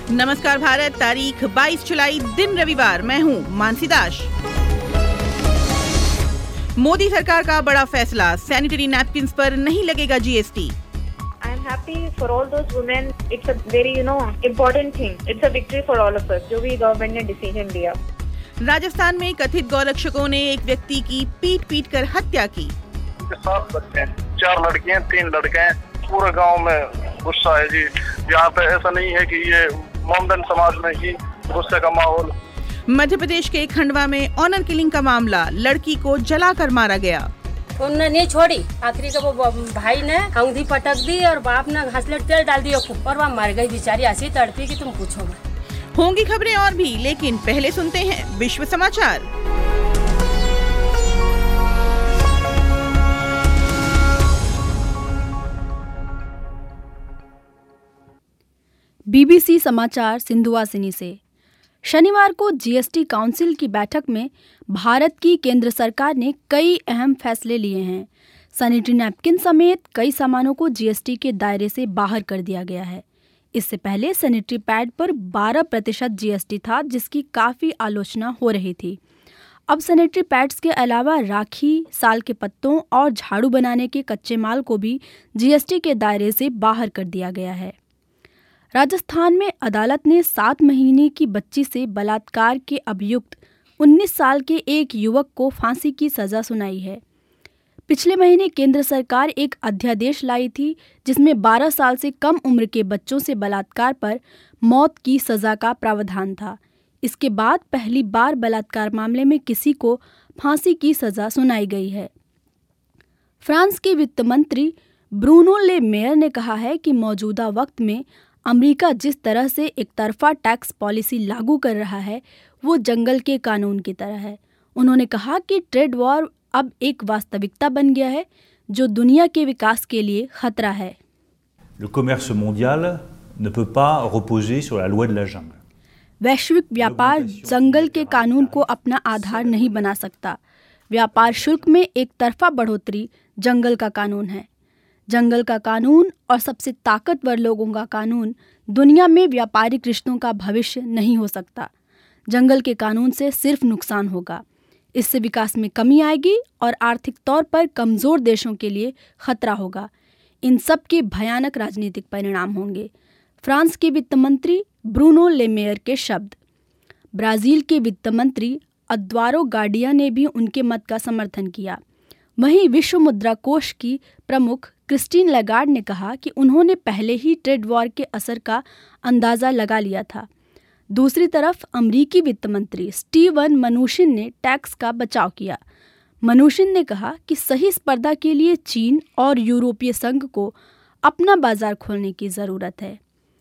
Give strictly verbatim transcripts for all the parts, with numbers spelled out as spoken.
नमस्कार भारत, तारीख बाईस जुलाई, दिन रविवार। मैं हूँ मानसी दास। मोदी सरकार का बड़ा फैसला, सैनिटरी नैपकिन्स पर नहीं लगेगा GST. I am happy for all those women. It's a very, you know, important thing. It's a victory for all of us. जो भी गवर्नमेंट ने डिसीजन लिया। राजस्थान में कथित गौरक्षकों ने एक व्यक्ति की पीट पीट कर हत्या की। सात बच्चे हैं, चार लड़कियां, तीन लड़के हैं। पूरे गांव में गुस्सा है जी। यहाँ पे ऐसा नहीं है कि ये मोमडन समाज में ही गुस्से का माहौल। मध्य प्रदेश के खंडवा में ऑनर किलिंग का मामला, लड़की को जलाकर मारा गया। उन्होंने नहीं छोड़ी, आखिरी का वो भाई ने अंगूठी पटक दी और बाप ने घासलेट तेल डाल दिया और वह मर गई बेचारी, ऐसी तड़पी कि तुम पूछो मत। होंगी खबरें और भी, लेकिन पहले सुनते हैं विश्व समाचार। बीबीसी समाचार सिंधुवासिनी से। शनिवार को जीएसटी काउंसिल की बैठक में भारत की केंद्र सरकार ने कई अहम फैसले लिए हैं। सैनिटरी नैपकिन समेत कई सामानों को जीएसटी के दायरे से बाहर कर दिया गया है। इससे पहले सैनिटरी पैड पर बारह प्रतिशत जीएसटी था, जिसकी काफ़ी आलोचना हो रही थी। अब सैनिटरी पैड्स के अलावा राखी, साल के पत्तों और झाड़ू बनाने के कच्चे माल को भी जीएसटी के दायरे से बाहर कर दिया गया है। राजस्थान में अदालत ने सात महीने की बच्ची से बलात्कार के अभियुक्त उन्नीस साल के एक युवक को फांसी की सज़ा सुनाई है। पिछले महीने केंद्र सरकार एक अध्यादेश लाई थी, जिसमें बारह साल से कम उम्र के बच्चों से बलात्कार पर मौत की सज़ा का प्रावधान था। इसके बाद पहली बार बलात्कार मामले में किसी को फांसी की सज़ा सुनाई गई है। फ्रांस के वित्त मंत्री ब्रूनो ले मेयर ने कहा है कि मौजूदा वक्त में अमेरिका जिस तरह से एक तरफा टैक्स पॉलिसी लागू कर रहा है, वो जंगल के कानून की तरह है। उन्होंने कहा कि ट्रेड वॉर अब एक वास्तविकता बन गया है, जो दुनिया के विकास के लिए खतरा है। Le commerce mondial ne peut pas reposer sur la loi de la jungle. वैश्विक व्यापार जंगल के कानून को अपना आधार नहीं बना सकता। व्यापार शुल्क में एक तरफा बढ़ोतरी जंगल का कानून है। जंगल का कानून और सबसे ताकतवर लोगों का कानून दुनिया में व्यापारिक रिश्तों का भविष्य नहीं हो सकता। जंगल के कानून से सिर्फ नुकसान होगा। इससे विकास में कमी आएगी और आर्थिक तौर पर कमज़ोर देशों के लिए खतरा होगा। इन सब के भयानक राजनीतिक परिणाम होंगे। फ्रांस के वित्त मंत्री ब्रूनो ले मेयर के शब्द। ब्राज़ील के वित्त मंत्री अद्वारो गार्डिया ने भी उनके मत का समर्थन किया। वहीं विश्व मुद्रा कोष की प्रमुख क्रिस्टीन लैगार्ड ने कहा कि उन्होंने पहले ही ट्रेड वॉर के असर का अंदाज़ा लगा लिया था। दूसरी तरफ अमरीकी वित्त मंत्री स्टीवन मनुचिन ने टैक्स का बचाव किया। मनुचिन ने कहा कि सही स्पर्धा के लिए चीन और यूरोपीय संघ को अपना बाजार खोलने की ज़रूरत है।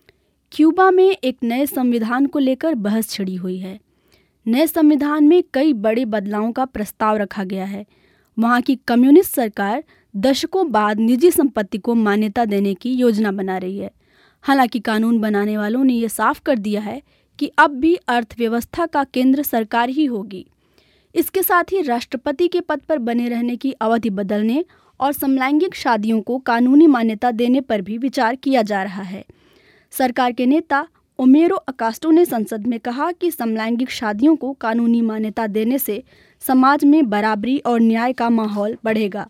क्यूबा में एक नए संविधान को लेकर बहस छिड़ी हुई है। नए संविधान में कई बड़े बदलावों का प्रस्ताव रखा गया है। वहाँ की कम्युनिस्ट सरकार दशकों बाद निजी संपत्ति को मान्यता देने की योजना बना रही है। हालांकि कानून बनाने वालों ने यह साफ कर दिया है कि अब भी अर्थव्यवस्था का केंद्र सरकार ही होगी। इसके साथ ही राष्ट्रपति के पद पर बने रहने की अवधि बदलने और समलैंगिक शादियों को कानूनी मान्यता देने पर भी विचार किया जा रहा है। सरकार के नेता ओमेरो अकास्टो ने संसद में कहा कि समलैंगिक शादियों को कानूनी मान्यता देने से समाज में बराबरी और न्याय का माहौल बढ़ेगा।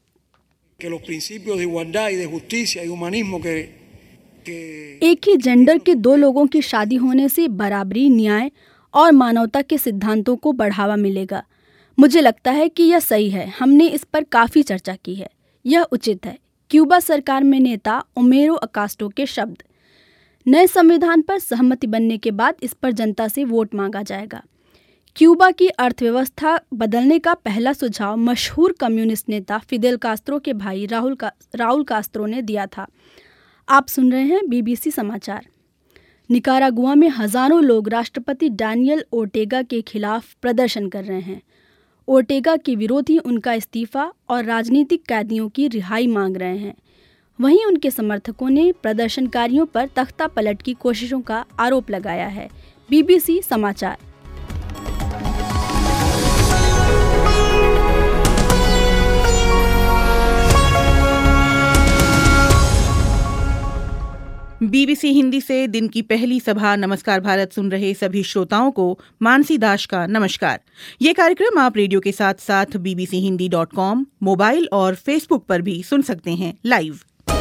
एक ही जेंडर के दो लोगों की शादी होने से बराबरी, न्याय और मानवता के सिद्धांतों को बढ़ावा मिलेगा। मुझे लगता है कि यह सही है। हमने इस पर काफ़ी चर्चा की है। यह उचित है। क्यूबा सरकार में नेता ओमेरो अकास्टो के शब्द। नए संविधान पर सहमति बनने के बाद इस पर जनता से वोट मांगा जाएगा। क्यूबा की अर्थव्यवस्था बदलने का पहला सुझाव मशहूर कम्युनिस्ट नेता फिदेल कास्त्रो के भाई राहुल का राउल कास्त्रो ने दिया था। आप सुन रहे हैं बीबीसी समाचार। निकारागुआ में हजारों लोग राष्ट्रपति डैनियल ओर्टेगा के खिलाफ प्रदर्शन कर रहे हैं। ओर्टेगा के विरोधी उनका इस्तीफा और राजनीतिक कैदियों की रिहाई मांग रहे हैं। वहीं उनके समर्थकों ने प्रदर्शनकारियों पर तख्ता पलट की कोशिशों का आरोप लगाया है। बीबीसी समाचार। बीबीसी हिंदी से दिन की पहली सभा नमस्कार भारत सुन रहे सभी श्रोताओं को मानसी दास का नमस्कार। ये कार्यक्रम आप रेडियो के साथ साथ BBC Hindi dot com, mobile और फेसबुक पर भी सुन सकते हैं लाइव।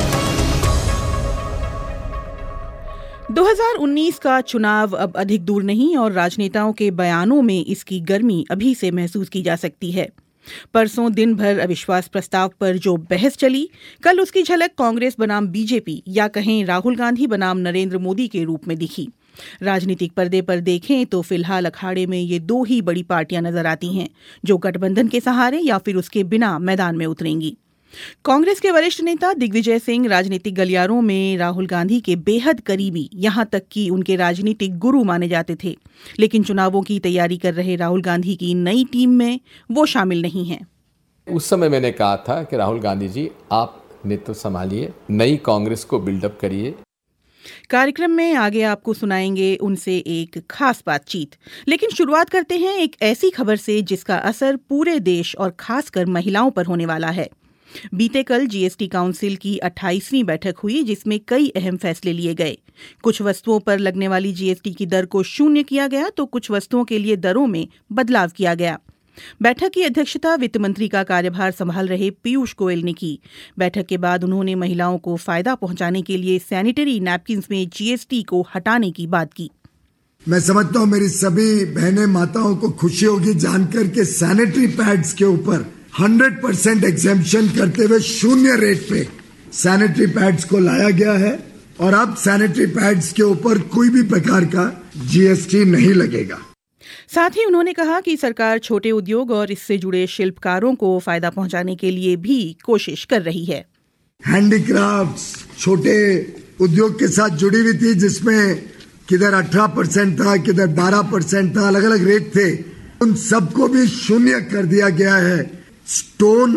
दो हज़ार उन्नीस का चुनाव अब अधिक दूर नहीं और राजनेताओं के बयानों में इसकी गर्मी अभी से महसूस की जा सकती है। परसों दिन भर अविश्वास प्रस्ताव पर जो बहस चली, कल उसकी झलक कांग्रेस बनाम बीजेपी या कहें राहुल गांधी बनाम नरेंद्र मोदी के रूप में दिखी। राजनीतिक पर्दे पर देखें तो फिलहाल अखाड़े में ये दो ही बड़ी पार्टियां नजर आती हैं जो गठबंधन के सहारे या फिर उसके बिना मैदान में उतरेंगी। कांग्रेस के वरिष्ठ नेता दिग्विजय सिंह राजनीतिक गलियारों में राहुल गांधी के बेहद करीबी, यहां तक कि उनके राजनीतिक गुरु माने जाते थे, लेकिन चुनावों की तैयारी कर रहे राहुल गांधी की नई टीम में वो शामिल नहीं हैं। उस समय मैंने कहा था कि राहुल गांधी जी, आप नेतृत्व संभालिए, नई कांग्रेस को बिल्डअप करिए। कार्यक्रम में आगे आपको सुनाएंगे उनसे एक खास बातचीत, लेकिन शुरुआत करते हैं एक ऐसी खबर से जिसका असर पूरे देश और खासकर महिलाओं पर होने वाला है। बीते कल जीएसटी काउंसिल की अट्ठाईसवीं बैठक हुई जिसमें कई अहम फैसले लिए गए। कुछ वस्तुओं पर लगने वाली जीएसटी की दर को शून्य किया गया तो कुछ वस्तुओं के लिए दरों में बदलाव किया गया। बैठक की अध्यक्षता वित्त मंत्री का कार्यभार संभाल रहे पीयूष गोयल ने की। बैठक के बाद उन्होंने महिलाओं को फायदा पहुंचाने के लिए सैनिटरी नैपकिन्स में जीएसटी को हटाने की बात की। मैं समझता हूं मेरी सभी बहनें माताओं को खुशी होगी जानकर के सैनिटरी पैड्स के ऊपर हंड्रेड परसेंट एग्जेम्पशन करते हुए शून्य रेट पे सैनिटरी पैड्स को लाया गया है और अब सैनिटरी पैड्स के ऊपर कोई भी प्रकार का जीएसटी नहीं लगेगा। साथ ही उन्होंने कहा कि सरकार छोटे उद्योग और इससे जुड़े शिल्पकारों को फायदा पहुंचाने के लिए भी कोशिश कर रही है। हैंडीक्राफ्ट्स छोटे उद्योग के साथ जुड़ी हुई थी जिसमें किधर अठारह परसेंट था, किधर बारह परसेंट था, अलग अलग रेट थे, उन सबको भी शून्य कर दिया गया है। स्टोन,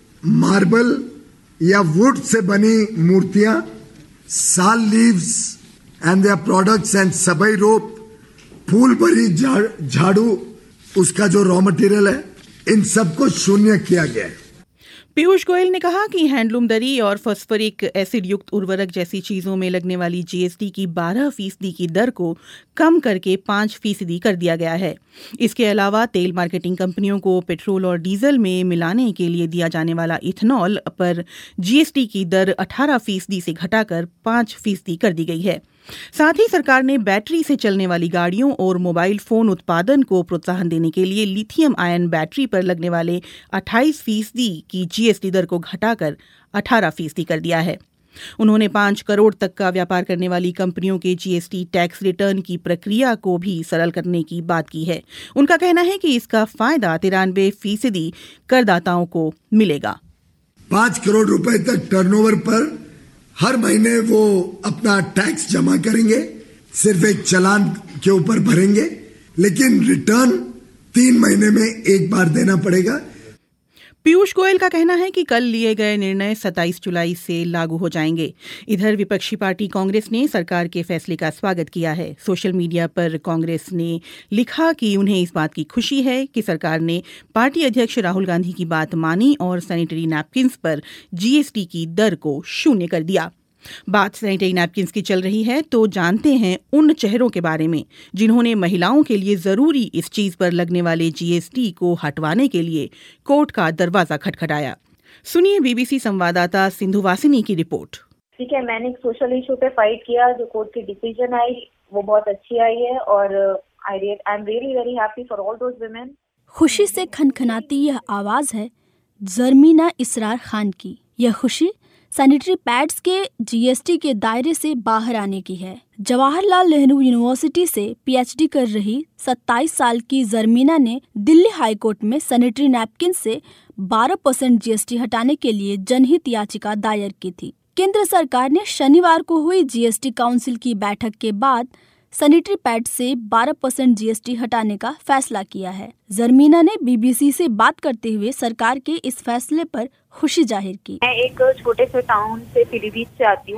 मार्बल या वुड से बनी मूर्तियां, sal leaves and their products and sabai rope, फूल भरी झाड़ू, उसका जो रॉ मटेरियल है, इन सबको शून्य किया गया है। पीयूष गोयल ने कहा कि हैंडलूम दरी और फॉस्फोरिक एसिड युक्त उर्वरक जैसी चीजों में लगने वाली जीएसटी की बारह फीसदी की दर को कम करके पाँच फीसदी कर दिया गया है। इसके अलावा तेल मार्केटिंग कंपनियों को पेट्रोल और डीजल में मिलाने के लिए दिया जाने वाला इथेनॉल पर जीएसटी की दर अठारह फीसदी से घटाकर पाँच फीसदी कर दी गई है। साथ ही सरकार ने बैटरी से चलने वाली गाड़ियों और मोबाइल फोन उत्पादन को प्रोत्साहन देने के लिए लिथियम आयन बैटरी पर लगने वाले अट्ठाईस फीसदी की जीएसटी दर को घटाकर अठारह फीसदी कर दिया है। उन्होंने पाँच करोड़ तक का व्यापार करने वाली कंपनियों के जीएसटी टैक्स रिटर्न की प्रक्रिया को भी सरल करने की बात की है। उनका कहना है कि इसका फायदा तिरानवे फीसदी करदाताओं को मिलेगा। पांच करोड़ रुपए तक टर्नओवर पर हर महीने वो अपना टैक्स जमा करेंगे, सिर्फ एक चालान के ऊपर भरेंगे, लेकिन रिटर्न तीन महीने में एक बार देना पड़ेगा। पीयूष गोयल का कहना है कि कल लिए गए निर्णय सत्ताईस जुलाई से लागू हो जाएंगे। इधर विपक्षी पार्टी कांग्रेस ने सरकार के फैसले का स्वागत किया है। सोशल मीडिया पर कांग्रेस ने लिखा कि उन्हें इस बात की खुशी है कि सरकार ने पार्टी अध्यक्ष राहुल गांधी की बात मानी और सैनिटरी नैपकिन्स पर जीएसटी की दर को शून्य कर दिया। बात सैनिटरी नैपकिन्स की चल रही है तो जानते हैं उन चेहरों के बारे में जिन्होंने महिलाओं के लिए जरूरी इस चीज पर लगने वाले जीएसटी को हटवाने के लिए कोर्ट का दरवाजा खटखटाया। सुनिए बीबीसी संवाददाता सिंधु वासिनी की रिपोर्ट। ठीक है, मैंने एक सोशल इशू पे फाइट किया, जो कोर्ट की डिसीजन आई वो बहुत अच्छी आई है और I I am really very happy for all those women. खुशी से खनखनाती यह आवाज है जरमीना इसरार खान की। यह खुशी सैनिटरी पैड्स के जीएसटी के दायरे से बाहर आने की है। जवाहरलाल नेहरू यूनिवर्सिटी से पीएचडी कर रही सत्ताईस साल की जरमीना ने दिल्ली हाई कोर्ट में सैनिटरी नैपकिन से बारह परसेंट जीएसटी हटाने के लिए जनहित याचिका दायर की थी। केंद्र सरकार ने शनिवार को हुई जीएसटी काउंसिल की बैठक के बाद सैनिटरी पैड से बारह परसेंट जीएसटी हटाने का फैसला किया है। जरमीना ने बीबीसी से बात करते हुए सरकार के इस फैसले पर खुशी जाहिर की। मैं एक छोटे से टाउन से पीलीभीत से आती हूँ,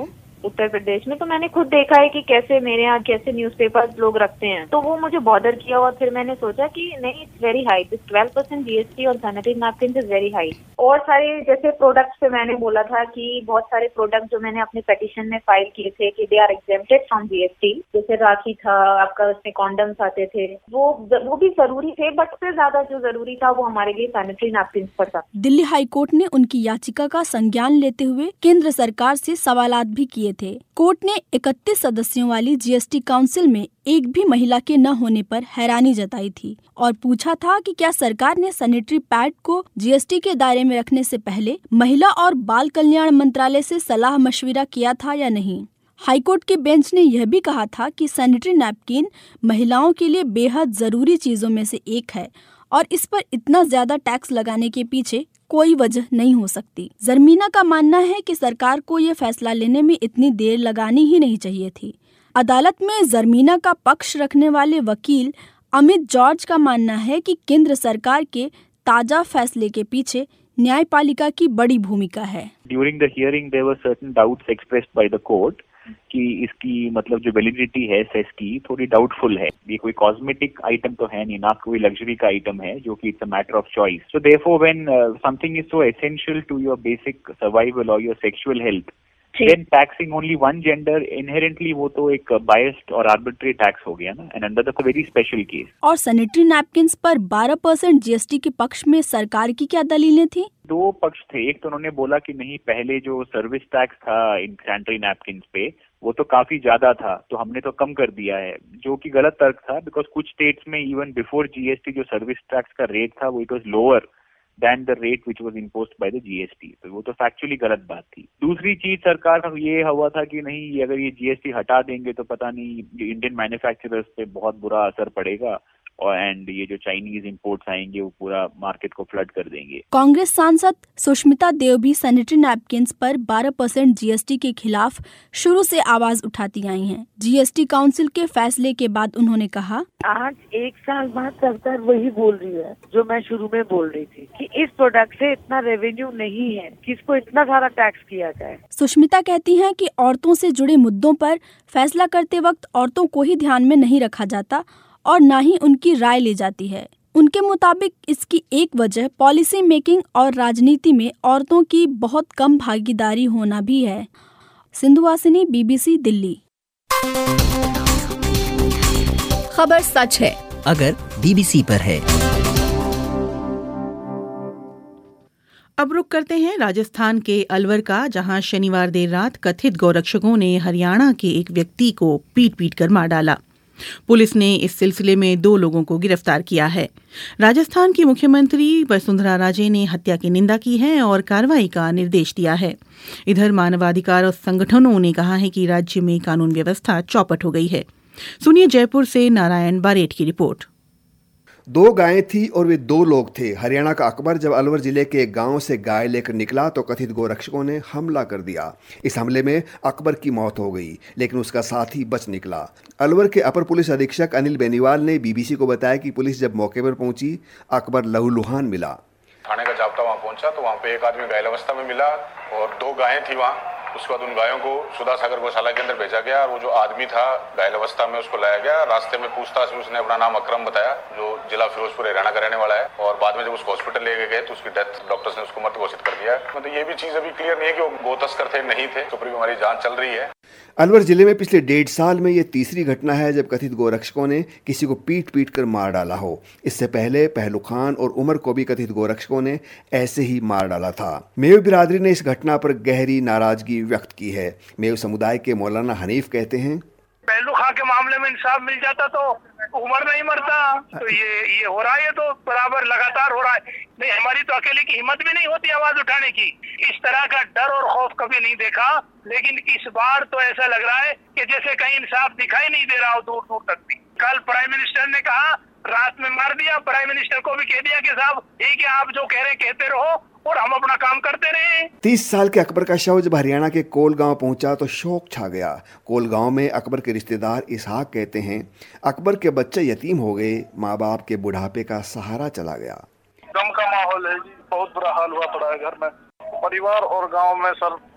उत्तर प्रदेश में, तो मैंने खुद देखा है कि कैसे मेरे यहाँ कैसे न्यूज़पेपर्स लोग रखते हैं, तो वो मुझे बॉदर किया। और फिर मैंने सोचा कि नहीं, it's very high, this twelve percent GST on sanitary napkin is very high. और सारे जैसे प्रोडक्ट्स पे मैंने बोला था कि बहुत सारे प्रोडक्ट जो मैंने अपने पिटीशन में फाइल किए थे कि they are exempted from GST, जैसे राखी था आपका, उसमें कॉन्डम्स आते थे, वो वो भी जरूरी थे, बट उससे ज्यादा जो जरूरी था वो हमारे लिए सैनिटरी नैपकिन पर था। दिल्ली हाई कोर्ट ने उनकी याचिका का संज्ञान लेते हुए केंद्र सरकार से सवालात भी किए थे। कोर्ट ने इकतीस सदस्यों वाली जीएसटी काउंसिल में एक भी महिला के न होने पर हैरानी जताई थी और पूछा था कि क्या सरकार ने सैनिटरी पैड को जीएसटी के दायरे में रखने से पहले महिला और बाल कल्याण मंत्रालय से सलाह मशविरा किया था या नहीं। हाईकोर्ट के बेंच ने यह भी कहा था कि सैनिटरी नैपकिन महिलाओं के लिए बेहद जरूरी चीजों में से एक है और इस पर इतना ज्यादा टैक्स लगाने के पीछे कोई वजह नहीं हो सकती। जरमीना का मानना है कि सरकार को यह फैसला लेने में इतनी देर लगानी ही नहीं चाहिए थी। अदालत में जरमीना का पक्ष रखने वाले वकील अमित जॉर्ज का मानना है कि केंद्र सरकार के ताजा फैसले के पीछे न्यायपालिका की बड़ी भूमिका है। During the hearing there were certain doubts expressed by the court कि इसकी मतलब जो वैलिडिटी है सेस की थोड़ी डाउटफुल है। ये कोई कॉस्मेटिक आइटम तो है नहीं, ना कोई लग्जरी का आइटम है जो कि it's a matter of choice. So therefore when something is so essential to your basic survival और your sexual health, then taxing only one gender inherently वो तो एक biased और arbitrary tax हो गया ना, and under the very special case। और sanitary napkins पर बारह परसेंट जीएसटी के पक्ष में सरकार की क्या दलीलें थी? दो पक्ष थे। एक तो उन्होंने बोला कि नहीं, पहले जो सर्विस टैक्स था इन सैनिटरी नैपकिन्स पे वो तो काफी ज्यादा था, तो हमने तो कम कर दिया है, जो कि गलत तर्क था। बिकॉज कुछ स्टेट्स में इवन बिफोर जीएसटी जो सर्विस टैक्स का रेट था वो it was lower than the rate which was imposed by the G S T। तो वो तो फैक्चुअली गलत बात थी। दूसरी चीज सरकार का ये हुआ था कि नहीं, अगर ये जीएसटी हटा देंगे तो पता नहीं इंडियन मैन्युफैक्चरर्स पे बहुत बुरा असर पड़ेगा और एंड ये जो चाइनीज इंपोर्ट्स आएंगे वो पूरा मार्केट को फ्लड कर देंगे। कांग्रेस सांसद सुष्मिता देव भी सैनिटरी नैपकिन्स पर बारह परसेंट जीएसटी के खिलाफ शुरू से आवाज उठाती आई हैं। जीएसटी काउंसिल के फैसले के बाद उन्होंने कहा, आज एक साल बाद सरकार वही बोल रही है जो मैं शुरू में बोल रही थी कि इस प्रोडक्ट से इतना रेवेन्यू नहीं है कि इसको इतना सारा टैक्स किया जाए। सुष्मिता कहती हैं कि औरतों से जुड़े मुद्दों पर फैसला करते वक्त औरतों को ही ध्यान में नहीं रखा जाता और न ही उनकी राय ली जाती है। उनके मुताबिक इसकी एक वजह पॉलिसी मेकिंग और राजनीति में औरतों की बहुत कम भागीदारी होना भी है। सिंधु वासिनी, बीबीसी दिल्ली। खबर सच है अगर बीबीसी पर है। अब रुक करते हैं राजस्थान के अलवर का, जहां शनिवार देर रात कथित गौरक्षकों ने हरियाणा के एक व्यक्ति को पीट पीट कर मार डाला। पुलिस ने इस सिलसिले में दो लोगों को गिरफ्तार किया है। राजस्थान की मुख्यमंत्री वसुंधरा राजे ने हत्या की निंदा की है और कार्रवाई का निर्देश दिया है। इधर मानवाधिकार और संगठनों ने कहा है कि राज्य में कानून व्यवस्था चौपट हो गई है। सुनिए जयपुर से नारायण बारेठ की रिपोर्ट। दो गायें थी और वे दो लोग थे। हरियाणा का अकबर जब अलवर जिले के एक गांव से गाय लेकर निकला तो कथित गोरक्षकों ने हमला कर दिया। इस हमले में अकबर की मौत हो गई, लेकिन उसका साथी बच निकला। अलवर के अपर पुलिस अधीक्षक अनिल बेनीवाल ने बीबीसी को बताया कि पुलिस जब मौके पर पहुंची, अकबर लहूलुहान मिला। थाने का जाब्ता वहाँ पहुंचा तो वहाँ पे एक आदमी घायल अवस्था में मिला और दो गायें थी वहाँ। उसके बाद उन गायों को सुधा सागर गौशाला के अंदर भेजा गया और वो जो आदमी था घायल अवस्था में उसको लाया गया। रास्ते में पूछताछ में उसने अपना नाम अकरम बताया, जो जिला फिरोजपुर हरियाणा का रहने वाला है, और बाद में जब उसको हॉस्पिटल ले गए तो उसकी डेथ डॉक्टर्स ने उसको मृत घोषित कर दिया। मतलब ये भी चीज अभी क्लियर नहीं है कि वो गो तस्कर थे नहीं थे, तो हमारी जांच चल रही है। अलवर जिले में पिछले डेढ़ साल में ये तीसरी घटना है जब कथित गोरक्षकों ने किसी को पीट पीट कर मार डाला हो। इससे पहले पहलू खान और उमर को भी कथित गोरक्षकों ने ऐसे ही मार डाला था। मेव बिरादरी ने इस घटना पर गहरी नाराजगी व्यक्त की है। मेव समुदाय के मौलाना हनीफ कहते हैं, पहलू खां के मामले में इंसाफ मिल जाता तो उमर नहीं मरता। तो ये ये हो रहा है, तो बराबर लगातार हो रहा है। नहीं, हमारी तो अकेले की हिम्मत भी नहीं होती आवाज उठाने की। इस तरह का डर और खौफ कभी नहीं देखा, लेकिन इस बार तो ऐसा लग रहा है कि जैसे कहीं इंसाफ दिखाई नहीं दे रहा हो दूर दूर तक भी। कल प्राइम मिनिस्टर ने कहा, रात में मार दिया। प्राइम मिनिस्टर को भी कह दिया कि साहब ठीक है, आप जो कह रहे कहते रहो और हम अपना काम करते रहे। तीस साल के अकबर का शव जब हरियाणा के कोल गांव पहुंचा तो शोक छा गया। कोल गांव में अकबर के रिश्तेदार इसहाक कहते हैं, अकबर के बच्चे यतीम हो गए, माँ बाप के बुढ़ापे का सहारा चला गया। गम का माहौल है जी, बहुत बुरा हाल हुआ पड़ा है घर में। परिवार और गांव में सर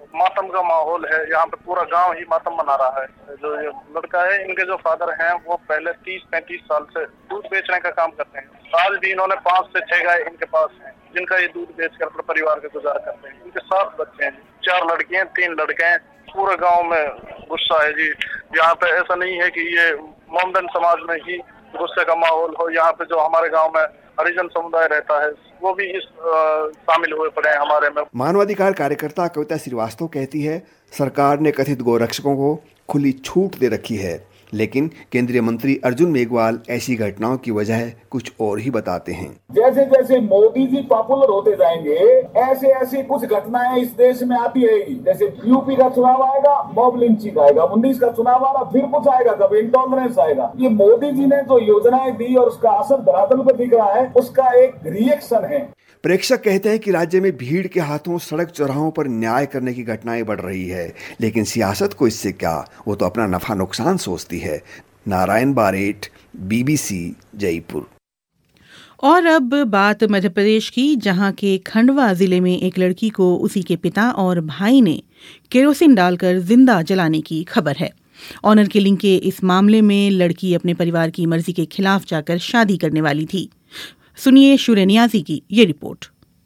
मातम का माहौल है। यहाँ पे पूरा गांव ही मातम मना रहा है। जो ये लड़का है, इनके जो फादर हैं वो पहले तीस पैंतीस साल से दूध बेचने का काम करते हैं। आज भी इन्होंने पाँच से छह गाय इनके पास हैं, जिनका ये दूध बेचकर अपने परिवार का गुजारा करते हैं। इनके सात बच्चे हैं, चार लड़कियां तीन लड़के हैं। पूरे गांव में गुस्सा है जी। यहाँ पे ऐसा नहीं है कि ये मोमडन समाज में ही गुस्से का माहौल हो। यहाँ पे जो हमारे गांव में हरिजन समुदाय रहता है वो भी इस शामिल हुए पड़े हैं हमारे में। मानवाधिकार कार्यकर्ता कविता श्रीवास्तव कहती है, सरकार ने कथित गोरक्षकों को खुली छूट दे रखी है, लेकिन केंद्रीय मंत्री अर्जुन मेघवाल ऐसी घटनाओं की वजह कुछ और ही बताते हैं। जैसे जैसे मोदी जी पॉपुलर होते जाएंगे, ऐसे ऐसे कुछ घटनाएं इस देश में आती रहेगी। जैसे यूपी का चुनाव आएगा, मॉब लिंचिंग आएगा, उन्नीस का चुनाव आएगा, फिर कुछ आएगा, कभी इंटॉलरेंस आएगा। ये मोदी जी ने जो योजनाएं दी और उसका असर धरातल पर दिख रहा है, उसका एक रिएक्शन है। प्रेक्षक कहते हैं कि राज्य में भीड़ के हाथों सड़क चौराहों पर न्याय करने की घटनाएं बढ़ रही है, लेकिन सियासत को इससे क्या, वो तो अपना नफा नुकसान सोचती है। नारायण बारेट, बीबीसी, जयपुर। और अब बात मध्य प्रदेश की, जहां के खंडवा जिले में एक लड़की को उसी के पिता और भाई ने केरोसिन डालकर जिंदा जलाने की खबर है। ऑनर किलिंग के इस मामले में लड़की अपने परिवार की मर्जी के खिलाफ जाकर शादी करने वाली थी। सुनिए शुरे नियाजी की ये रिपोर्ट।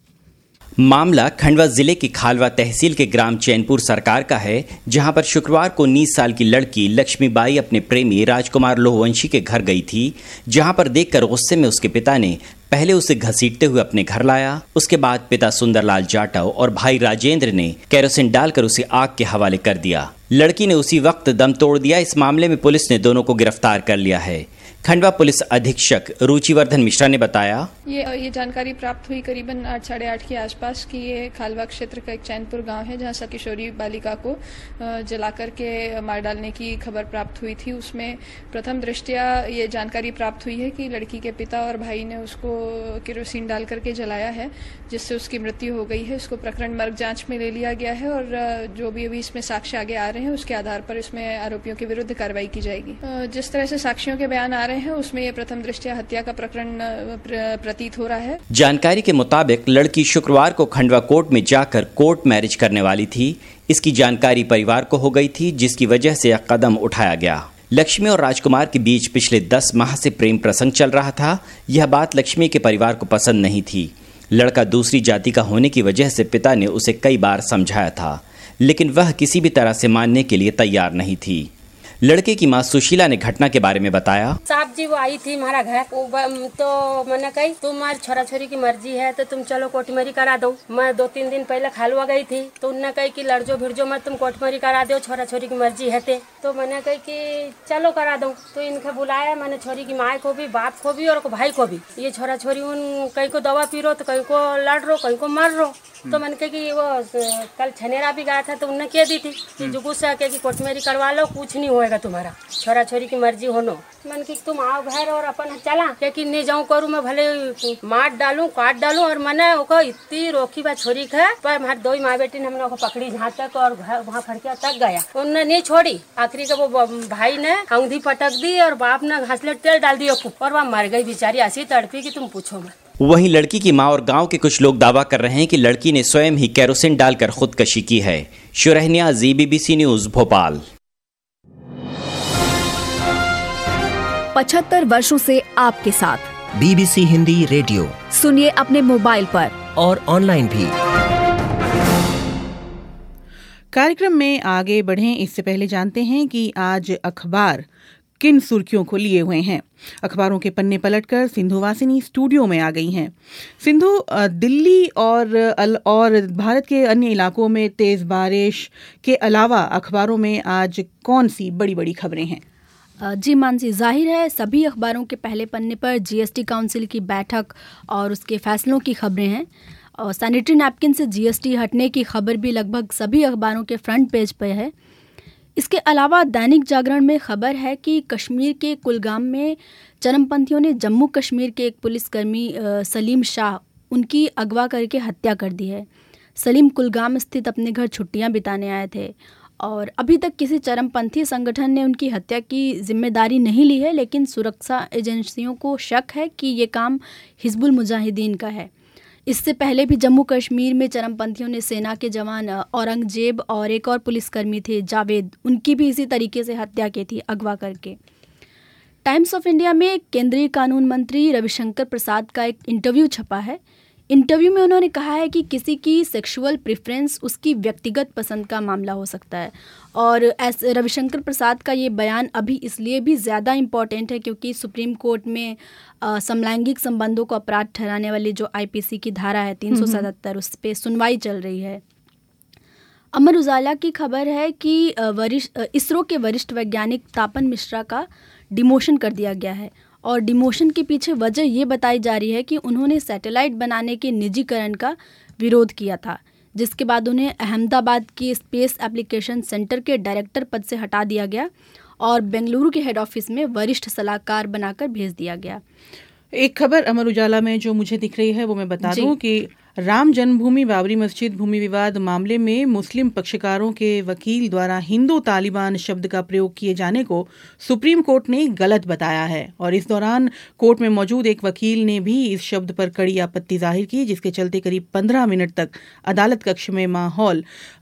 मामला खंडवा जिले की खालवा तहसील के ग्राम चैनपुर सरकार का है, जहां पर शुक्रवार को उन्नीस साल की लड़की लक्ष्मीबाई अपने प्रेमी राजकुमार लोहवंशी के घर गई थी, जहां पर देखकर गुस्से में उसके पिता ने पहले उसे घसीटते हुए अपने घर लाया। उसके बाद पिता सुंदरलाल जाटव और भाई राजेंद्र ने केरोसिन डालकर उसे आग के हवाले कर दिया। लड़की ने उसी वक्त दम तोड़ दिया। इस मामले में पुलिस ने दोनों को गिरफ्तार कर लिया है। खंडवा पुलिस अधीक्षक रुचिवर्धन मिश्रा ने बताया, ये ये जानकारी प्राप्त हुई करीबन आठ साढ़े आठ के आसपास कि ये खालवा क्षेत्र का एक चैनपुर गांव है, जहां से किशोरी बालिका को जलाकर के मार डालने की खबर प्राप्त हुई थी। उसमें प्रथम दृष्टया ये जानकारी प्राप्त हुई है कि लड़की के पिता और भाई ने उसको केरोसिन डाल करके जलाया है, जिससे उसकी मृत्यु हो गई है। इसको प्रकरण मर्ग जांच में ले लिया गया है और जो भी अभी इसमें साक्ष्य आगे आ रहे हैं उसके आधार पर इसमें आरोपियों के विरुद्ध कार्रवाई की जाएगी। जिस तरह से साक्ष्यों के बयान आ रहे हैं उसमें ये प्रथम दृष्टया हत्या का प्रकरण प्रतीत हो रहा है। जानकारी के मुताबिक लड़की शुक्रवार को खंडवा कोर्ट में जाकर कोर्ट मैरिज करने वाली थी। इसकी जानकारी परिवार को हो गई थी, जिसकी वजह से यह कदम उठाया गया। लक्ष्मी और राजकुमार के बीच पिछले दस माह से प्रेम प्रसंग चल रहा था। यह बात लक्ष्मी के परिवार को पसंद नहीं थी। लड़का दूसरी जाति का होने की वजह से पिता ने उसे कई बार समझाया था, लेकिन वह किसी भी तरह से मानने के लिए तैयार नहीं थी। लड़के की मां सुशीला ने घटना के बारे में बताया, साहब जी वो आई थी हमारा घर, तो मैंने कही तुम्हारी छोरा छोरी की मर्जी है तो तुम चलो कोटमरी करा दो। मैं दो तीन दिन पहले खालवा गई थी तो उन्होंने कही कि लड़जो भिड़जो मत, तुम कोटमरी करा दो, छोरा छोरी की मर्जी है ते। तो मैंने कही कि चलो करा दो। तो इनके बुलाया मैंने, छोरी की माँ को भी, बाप को भी और भाई को भी। ये छोरा छोरी उन कहीं को दवा पी रो तो कहीं को लड़ रो, कहीं को मर रो। तो मैंने कहा कि वो कल छनेरा भी गया था तो उन्होंने कह दी थी कि जुगू से कह कि कोटमेरी करवा लो, कुछ नहीं होएगा तुम्हारा, छोरा छोरी की मर्जी होनो। मैंने कहा तुम आओ घर और अपन चला क्या कि नहीं जाऊँ करूँ, मैं भले मार डालूं काट डालूं। और मैंने वो इतनी रोकी बा छोरी है पर हमारे दो माँ बेटी ने हमने पकड़ी जहाँ तक और वहाँ फड़किया तक गया, उन्होंने नहीं छोड़ी। आखिरी का वो भाई ने औंधी पटक दी और बाप ने घासलेट तेल डाल दिया और वह मर गई बेचारी, ऐसी तड़पी कि तुम पूछो मत। वहीं लड़की की मां और गांव के कुछ लोग दावा कर रहे हैं कि लड़की ने स्वयं ही केरोसिन डालकर खुदकशी की है। Shuriah Niazi, BBC news, Bhopal. पचहत्तर वर्षों से आपके साथ बीबीसी हिंदी रेडियो सुनिए अपने मोबाइल पर और ऑनलाइन भी। कार्यक्रम में आगे बढ़ें इससे पहले जानते हैं कि आज अखबार किन सुर्खियों को लिए हुए हैं। अखबारों के पन्ने पलटकर सिंधु वासिनी स्टूडियो में आ गई हैं। सिंधु, दिल्ली और और भारत के अन्य इलाकों में तेज बारिश के अलावा अखबारों में आज कौन सी बड़ी बड़ी खबरें हैं? जी मानसी, जाहिर है सभी अखबारों के पहले पन्ने पर जीएसटी काउंसिल की बैठक और उसके फैसलों की खबरें हैं। और सैनिटरी नैपकिन से जीएसटी हटने की खबर भी लगभग सभी अखबारों के फ्रंट पेज पर है। इसके अलावा दैनिक जागरण में खबर है कि कश्मीर के कुलगाम में चरमपंथियों ने जम्मू कश्मीर के एक पुलिसकर्मी सलीम शाह उनकी अगवा करके हत्या कर दी है। सलीम कुलगाम स्थित अपने घर छुट्टियां बिताने आए थे और अभी तक किसी चरमपंथी संगठन ने उनकी हत्या की जिम्मेदारी नहीं ली है, लेकिन सुरक्षा एजेंसियों को शक है कि ये काम हिजबुल मुजाहिदीन का है। इससे पहले भी जम्मू कश्मीर में चरमपंथियों ने सेना के जवान औरंगजेब और एक और पुलिसकर्मी थे जावेद, उनकी भी इसी तरीके से हत्या की थी अगवा करके। टाइम्स ऑफ इंडिया में केंद्रीय कानून मंत्री रविशंकर प्रसाद का एक इंटरव्यू छपा है। इंटरव्यू में उन्होंने कहा है कि किसी की सेक्सुअल प्रेफरेंस उसकी व्यक्तिगत पसंद का मामला हो सकता है, और ऐसे रविशंकर प्रसाद का ये बयान अभी इसलिए भी ज़्यादा इम्पॉर्टेंट है क्योंकि सुप्रीम कोर्ट में आ, समलैंगिक संबंधों को अपराध ठहराने वाली जो आईपीसी की धारा है तीन सौ सतहत्तर, उस पर सुनवाई चल रही है। अमर उजाला की खबर है कि वरिष्ठ इसरो के वरिष्ठ वैज्ञानिक तापन मिश्रा का डिमोशन कर दिया गया है, और डिमोशन के पीछे वजह ये बताई जा रही है कि उन्होंने सैटेलाइट बनाने के निजीकरण का विरोध किया था, जिसके बाद उन्हें अहमदाबाद के स्पेस एप्लीकेशन सेंटर के डायरेक्टर पद से हटा दिया गया और बेंगलुरु के हेड ऑफिस में वरिष्ठ सलाहकार बनाकर भेज दिया गया। एक खबर अमर उजाला में जो मुझे दिख रही है वो मैं बता दूं कि राम जन्मभूमि बाबरी मस्जिद भूमि विवाद मामले में मुस्लिम पक्षकारों के वकील द्वारा हिंदू तालिबान शब्द का प्रयोग किए जाने को सुप्रीम कोर्ट ने गलत बताया है, और इस दौरान कोर्ट में मौजूद एक वकील ने भी इस शब्द पर कड़ी आपत्ति जाहिर की, जिसके चलते करीब पंद्रह मिनट तक अदालत कक्ष में माहौल,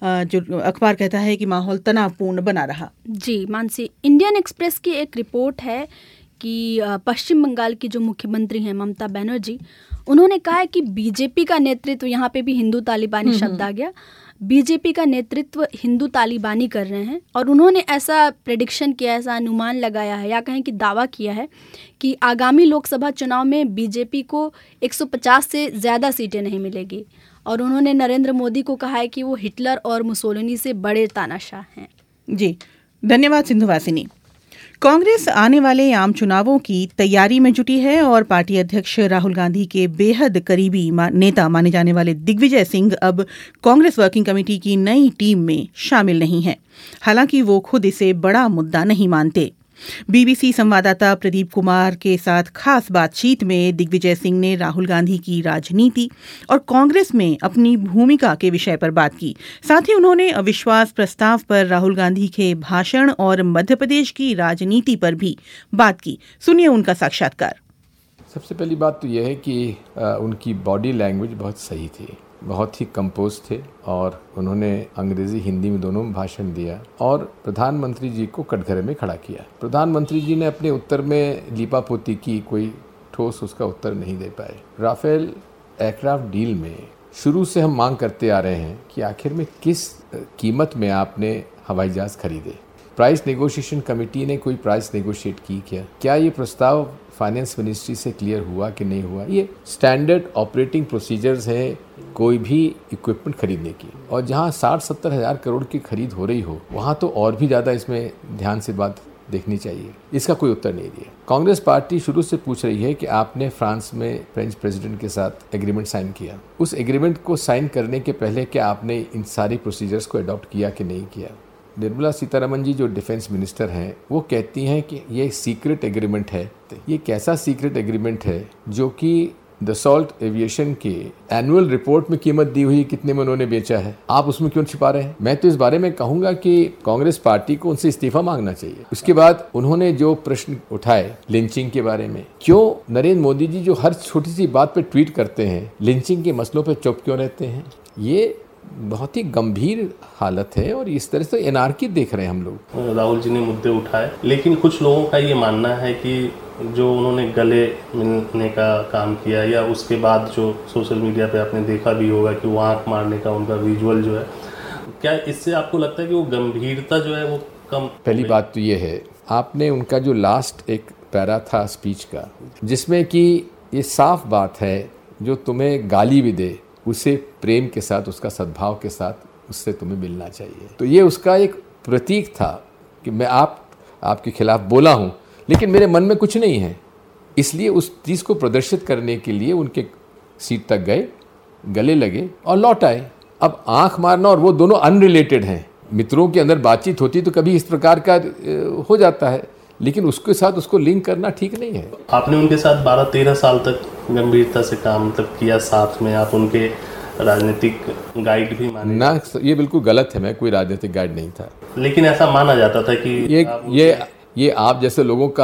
जो अखबार कहता है कि माहौल तनावपूर्ण बना रहा। जी मानसी, इंडियन एक्सप्रेस की एक रिपोर्ट है कि पश्चिम बंगाल की जो मुख्यमंत्री हैं ममता बनर्जी, उन्होंने कहा है कि बीजेपी का नेतृत्व, यहाँ पे भी हिंदू तालिबानी शब्द आ गया, बीजेपी का नेतृत्व हिंदू तालिबानी कर रहे हैं, और उन्होंने ऐसा प्रेडिक्शन किया, ऐसा अनुमान लगाया है या कहें कि दावा किया है कि आगामी लोकसभा चुनाव में बीजेपी को एक सौ पचास से ज़्यादा सीटें नहीं मिलेगी, और उन्होंने नरेंद्र मोदी को कहा है कि वो हिटलर और मुसोलिनी से बड़े तानाशाह हैं। जी धन्यवाद सिंधुवासिनी। कांग्रेस आने वाले आम चुनावों की तैयारी में जुटी है और पार्टी अध्यक्ष राहुल गांधी के बेहद करीबी नेता माने जाने वाले दिग्विजय सिंह अब कांग्रेस वर्किंग कमेटी की नई टीम में शामिल नहीं हैं। हालांकि वो खुद इसे बड़ा मुद्दा नहीं मानते। बीबीसी संवाददाता प्रदीप कुमार के साथ खास बातचीत में दिग्विजय सिंह ने राहुल गांधी की राजनीति और कांग्रेस में अपनी भूमिका के विषय पर बात की। साथ ही उन्होंने अविश्वास प्रस्ताव पर राहुल गांधी के भाषण और मध्य प्रदेश की राजनीति पर भी बात की। सुनिए उनका साक्षात्कार। सबसे पहली बात तो यह है कि आ, उनकी बॉडी लैंग्वेज बहुत सही थी, बहुत ही कंपोज थे, और उन्होंने अंग्रेजी हिंदी में दोनों में भाषण दिया और प्रधानमंत्री जी को कटघरे में खड़ा किया। प्रधानमंत्री जी ने अपने उत्तर में लीपापोती की, कोई ठोस उसका उत्तर नहीं दे पाए। राफेल एयरक्राफ्ट डील में शुरू से हम मांग करते आ रहे हैं कि आखिर में किस कीमत में आपने हवाई जहाज खरीदे। प्राइस नेगोशिएशन कमेटी ने कोई प्राइस नेगोशिएट की क्या? क्या ये प्रस्ताव फाइनेंस मिनिस्ट्री से क्लियर हुआ कि नहीं हुआ? ये स्टैंडर्ड ऑपरेटिंग प्रोसीजर्स हैं कोई भी इक्विपमेंट खरीदने की, और जहां साठ सत्तर हज़ार करोड़ की खरीद हो रही हो वहां तो और भी ज़्यादा इसमें ध्यान से बात देखनी चाहिए। इसका कोई उत्तर नहीं दिया। कांग्रेस पार्टी शुरू से पूछ रही है कि आपने फ्रांस में फ्रेंच प्रेसिडेंट के साथ एग्रीमेंट साइन किया, उस एग्रीमेंट को साइन करने के पहले क्या आपने इन सारी प्रोसीजर्स को अडॉप्ट किया कि नहीं किया? निर्मला सीतारमण जी जो डिफेंस मिनिस्टर हैं वो कहती हैं कि ये सीक्रेट एग्रीमेंट है। ये कैसा सीक्रेट एग्रीमेंट है जो कि दसॉल्ट एविएशन के एनुअल रिपोर्ट में कीमत दी हुई कितने में उन्होंने बेचा है, आप उसमें क्यों छिपा रहे हैं? मैं तो इस बारे में कहूंगा कि कांग्रेस पार्टी को उनसे इस्तीफा मांगना चाहिए। उसके बाद उन्होंने जो प्रश्न उठाए लिंचिंग के बारे में, क्यों नरेंद्र मोदी जी जो हर छोटी सी बात पे ट्वीट करते हैं लिंचिंग के मसलों पे चुप क्यों रहते हैं? ये बहुत ही गंभीर हालत है और इस तरह से एनार्की देख रहे हैं हम लोग। राहुल जी ने मुद्दे उठाए, लेकिन कुछ लोगों का ये मानना है कि जो उन्होंने गले मिलने का काम किया या उसके बाद जो सोशल मीडिया पे आपने देखा भी होगा कि वो आँख मारने का उनका विजुअल जो है, क्या इससे आपको लगता है कि वो गंभीरता जो है वो कम? पहली बात तो ये है, आपने उनका जो लास्ट एक पैरा था स्पीच का जिसमें कि ये साफ बात है जो तुम्हें गाली भी दे उसे प्रेम के साथ, उसका सद्भाव के साथ उससे तुम्हें मिलना चाहिए। तो ये उसका एक प्रतीक था कि मैं आप आपके खिलाफ बोला हूँ लेकिन मेरे मन में कुछ नहीं है, इसलिए उस चीज़ को प्रदर्शित करने के लिए उनके सीट तक गए, गले लगे और लौट आए। अब आंख मारना और वो दोनों अनरिलेटेड हैं। मित्रों के अंदर बातचीत होती तो कभी इस प्रकार का हो जाता है, लेकिन उसके साथ उसको लिंक करना ठीक नहीं है। आपने उनके साथ बारह तेरह साल तक गंभीरता से काम मतलब किया, साथ में आप उनके राजनीतिक गाइड भी माने ना? ये बिल्कुल गलत है, मैं कोई राजनीतिक गाइड नहीं था। लेकिन ऐसा माना जाता था कि ये ये ये आप जैसे लोगों का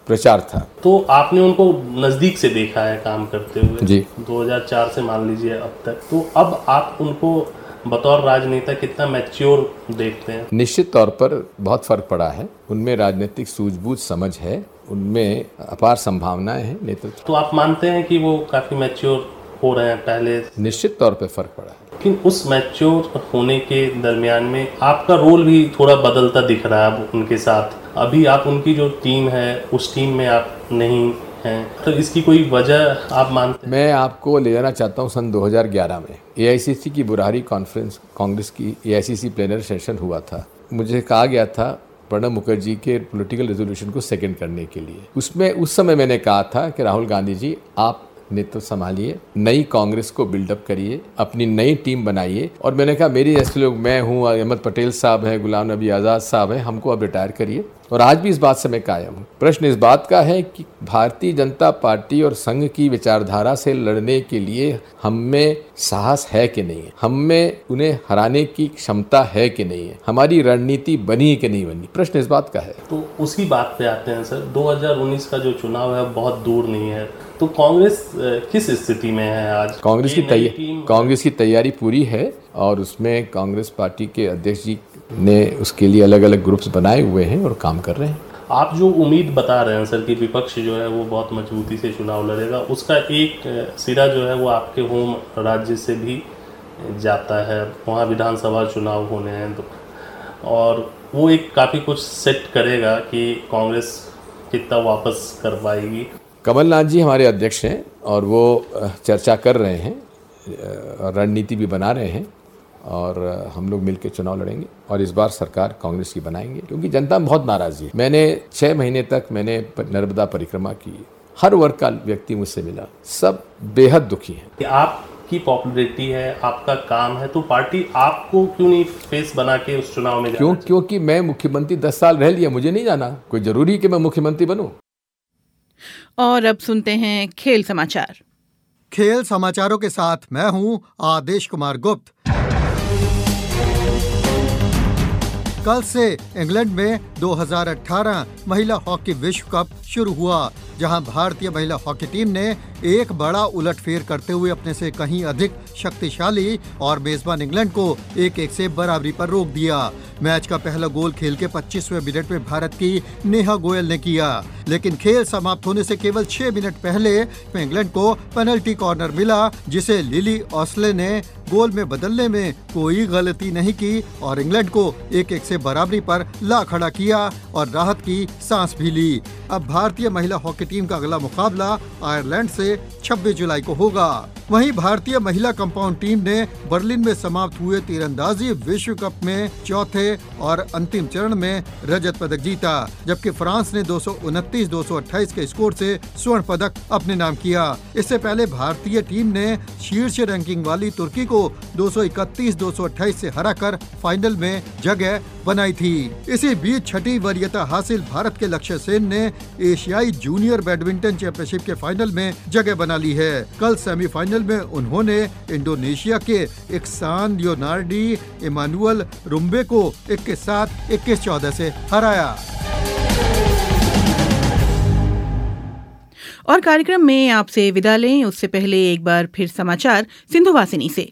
प्रचार था। तो आपने उनको नजदीक से देखा है काम करते हुए जी। दो हज़ार चार से मान लीजिए अब तक, तो अब आप उनको बतौर राजनेता कितना मैच्योर देखते हैं? निश्चित तौर पर बहुत फर्क पड़ा है। उनमें राजनीतिक सूझबूझ समझ है, उनमें अपार संभावनाएं हैं नेतृत्व। तो आप मानते हैं कि वो काफी मैच्योर हो रहे हैं पहले? निश्चित तौर पे फर्क पड़ा है। लेकिन उस मैच्योर होने के दरमियान में आपका रोल भी थोड़ा बदलता दिख रहा है अब उनके साथ। अभी आप उनकी जो टीम है उस टीम में आप नहीं हैं, तो इसकी कोई वजह आप मानते हैं? मैं आपको ले जाना चाहता हूँ सन दो हज़ार ग्यारह में ए आई सी सी की बुरारी कॉन्फ्रेंस, कांग्रेस की ए आई सी सी प्लेनरी सेशन हुआ था। मुझे कहा गया था प्रणब मुखर्जी के पॉलिटिकल रेजोल्यूशन को सेकंड करने के लिए। उसमें उस समय मैंने कहा था कि राहुल गांधी जी, आप नेतृत्व संभालिए, नई कांग्रेस को बिल्डअप करिए, अपनी नई टीम बनाइए। और मैंने कहा मेरी जैसे लोग, मैं हूँ, अहमद पटेल साहब हैं, गुलाम नबी आज़ाद साहब हैं, हमको अब रिटायर करिए। और आज भी इस बात से मैं कायम हूँ। प्रश्न इस बात का है कि भारतीय जनता पार्टी और संघ की विचारधारा से लड़ने के लिए हम में साहस है कि नहीं है, हम में उन्हें हराने की क्षमता है कि नहीं है, हमारी रणनीति बनी कि नहीं बनी, प्रश्न इस बात का है। तो उसी बात पे आते हैं सर, दो हज़ार उन्नीस का जो चुनाव है बहुत दूर नहीं है, तो कांग्रेस किस स्थिति में है आज? कांग्रेस की तैयारी कांग्रेस की तैयारी पूरी है और उसमें कांग्रेस पार्टी के अध्यक्ष जी ने उसके लिए अलग अलग ग्रुप्स बनाए हुए हैं और काम कर रहे हैं। आप जो उम्मीद बता रहे हैं सर कि विपक्ष जो है वो बहुत मजबूती से चुनाव लड़ेगा, उसका एक सिरा जो है वो आपके होम राज्य से भी जाता है, वहाँ विधानसभा चुनाव होने हैं तो, और वो एक काफ़ी कुछ सेट करेगा कि कांग्रेस कितना वापस कर पाएगी। कमलनाथ जी हमारे अध्यक्ष हैं और वो चर्चा कर रहे हैं, रणनीति भी बना रहे हैं और हम लोग मिलकर चुनाव लड़ेंगे और इस बार सरकार कांग्रेस की बनाएंगे, क्योंकि जनता बहुत नाराज़ है। मैंने छः महीने तक मैंने नर्मदा परिक्रमा की, हर वर्ग का व्यक्ति मुझसे मिला, सब बेहद दुखी हैं। आपकी पॉपुलैरिटी है, आपका काम है, तो पार्टी आपको क्यों नहीं फेस बना के उस चुनाव में? क्यों? क्योंकि मैं मुख्यमंत्री दस साल रह लिया, मुझे नहीं जाना, कोई जरूरी है कि मैं मुख्यमंत्री बनूं। और अब सुनते हैं खेल समाचार। खेल समाचारों के साथ मैं हूं आदेश कुमार गुप्त। कल से इंग्लैंड में दो हज़ार अठारह महिला हॉकी विश्व कप शुरू हुआ, जहां भारतीय महिला हॉकी टीम ने एक बड़ा उलटफेर करते हुए अपने से कहीं अधिक शक्तिशाली और मेजबान इंग्लैंड को एक एक से बराबरी पर रोक दिया। मैच का पहला गोल खेल के पच्चीसवें मिनट में भारत की नेहा गोयल ने किया, लेकिन खेल समाप्त होने से केवल छह मिनट पहले इंग्लैंड को पेनल्टी कॉर्नर मिला, जिसे लिली ऑस्ले ने गोल में बदलने में कोई गलती नहीं की और इंग्लैंड को एक एक से बराबरी पर ला खड़ा किया और राहत की सांस भी ली। अब भारतीय महिला हॉकी टीम का अगला मुकाबला आयरलैंड से छब्बीस जुलाई को होगा। वहीं भारतीय महिला कंपाउंड टीम ने बर्लिन में समाप्त हुए तीरंदाजी विश्व कप में चौथे और अंतिम चरण में रजत पदक जीता, जबकि फ्रांस ने दो सौ उनतीस दो सौ अट्ठाईस के स्कोर से स्वर्ण पदक अपने नाम किया। इससे पहले भारतीय टीम ने शीर्ष रैंकिंग वाली तुर्की को दो सौ इकतीस दो सौ अट्ठाईस से हराकर फाइनल में जगह बनाई थी। इसी बीच छठी वरीयता हासिल भारत के लक्ष्य सेन ने एशियाई जूनियर बैडमिंटन चैंपियनशिप के फाइनल में जगह बना ली है। कल सेमीफाइनल में उन्होंने इंडोनेशिया के इक्सान लियोनार्डी इमानुअल रुम्बे को इक्कीस सात इक्कीस चौदह से हराया। और कार्यक्रम में आपसे विदा लें उससे पहले एक बार फिर समाचार सिंधुवासिनी से।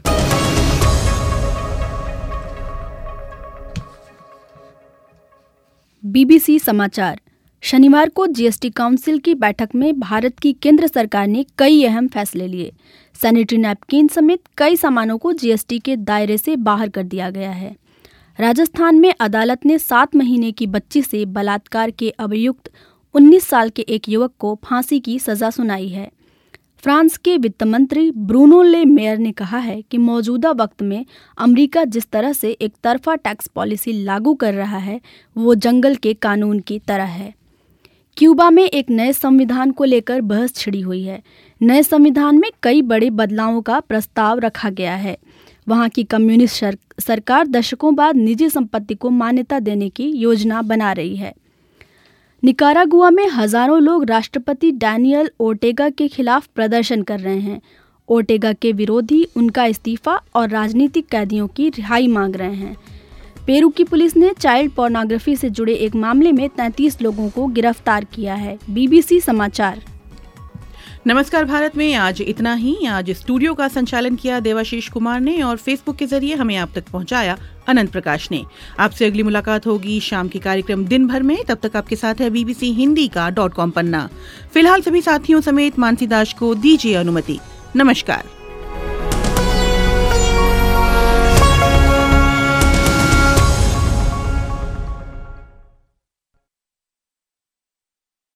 बीबीसी समाचार। शनिवार को जीएसटी काउंसिल की बैठक में भारत की केंद्र सरकार ने कई अहम फैसले लिए। सैनिटरी नैपकिन समेत कई सामानों को जीएसटी के दायरे से बाहर कर दिया गया है। राजस्थान में अदालत ने सात महीने की बच्ची से बलात्कार के अभियुक्त उन्नीस साल के एक युवक को फांसी की सजा सुनाई है। फ्रांस के वित्त मंत्री ब्रूनो ले मेयर ने कहा है कि मौजूदा वक्त में अमेरिका जिस तरह से एक तरफा टैक्स पॉलिसी लागू कर रहा है वो जंगल के कानून की तरह है। क्यूबा में एक नए संविधान को लेकर बहस छिड़ी हुई है। नए संविधान में कई बड़े बदलावों का प्रस्ताव रखा गया है। वहां की कम्युनिस्ट सरकार दशकों बाद निजी संपत्ति को मान्यता देने की योजना बना रही है। निकारागुआ में हजारों लोग राष्ट्रपति डैनियल ओर्टेगा के खिलाफ प्रदर्शन कर रहे हैं। ओर्टेगा के विरोधी उनका इस्तीफा और राजनीतिक कैदियों की रिहाई मांग रहे हैं। पेरू की पुलिस ने चाइल्ड पोर्नोग्राफी से जुड़े एक मामले में तैंतीस लोगों को गिरफ्तार किया है। बीबीसी समाचार। नमस्कार भारत में आज इतना ही। आज स्टूडियो का संचालन किया देवाशीष कुमार ने और फेसबुक के जरिए हमें आप तक पहुंचाया अनंत प्रकाश ने। आपसे अगली मुलाकात होगी शाम के कार्यक्रम दिन भर में। तब तक आपके साथ है बीबीसी हिंदी का डॉट कॉम पन्ना। फिलहाल सभी साथियों समेत मानसी दास को दीजिए अनुमति। नमस्कार।